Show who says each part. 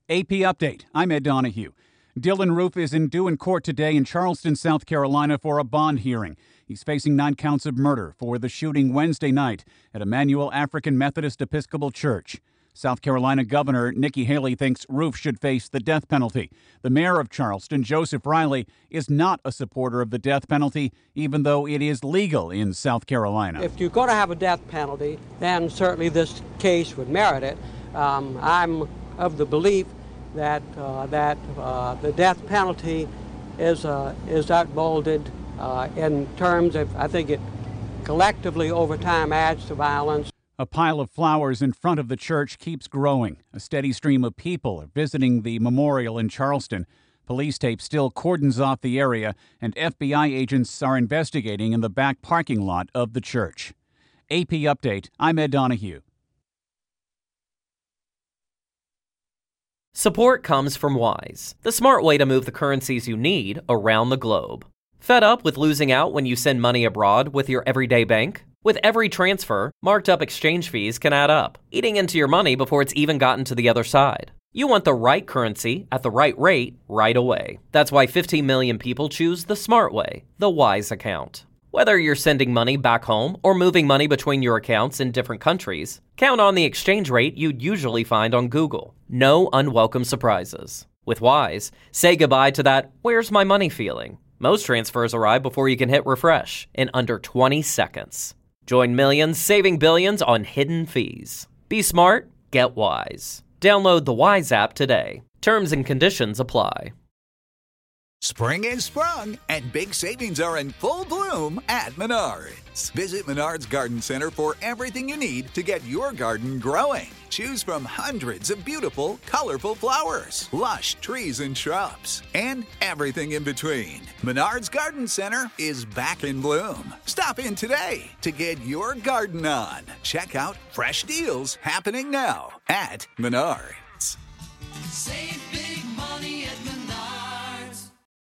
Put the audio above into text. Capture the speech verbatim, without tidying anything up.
Speaker 1: A P Update. I'm Ed Donahue. Dylan Roof is in due in court today in Charleston, South Carolina for a bond hearing. He's facing nine counts of murder for the shooting Wednesday night at Emmanuel African Methodist Episcopal Church. South Carolina Governor Nikki Haley thinks Roof should face the death penalty. The mayor of Charleston, Joseph Riley, is not a supporter of the death penalty, even though it is legal in South Carolina.
Speaker 2: If you're going to have a death penalty, then certainly this case would merit it. Um, I'm of the belief that uh, that uh, the death penalty is uh, is outmoded uh, in terms of, I think it collectively over time adds to violence.
Speaker 1: A pile of flowers in front of the church keeps growing. A steady stream of people are visiting the memorial in Charleston. Police tape still cordons off the area, and F B I agents are investigating in the back parking lot of the church. A P Update, I'm Ed Donahue.
Speaker 3: Support comes from Wise, the smart way to move the currencies you need around the globe. Fed up with losing out when you send money abroad with your everyday bank? With every transfer, marked up exchange fees can add up, eating into your money before it's even gotten to the other side. You want the right currency at the right rate right away. That's why fifteen million people choose the smart way, the Wise account. Whether you're sending money back home or moving money between your accounts in different countries, count on the exchange rate you'd usually find on Google. No unwelcome surprises. With Wise, say goodbye to that "where's my money" feeling. Most transfers arrive before you can hit refresh in under twenty seconds. Join millions saving billions on hidden fees. Be smart, get Wise. Download the Wise app today. Terms and conditions apply.
Speaker 4: Spring is sprung, and big savings are in full bloom at Menards. Visit Menards Garden Center for everything you need to get your garden growing. Choose from hundreds of beautiful, colorful flowers, lush trees and shrubs, and everything in between. Menards Garden Center is back in bloom. Stop in today to get your garden on. Check out fresh deals happening now at Menards.
Speaker 5: Save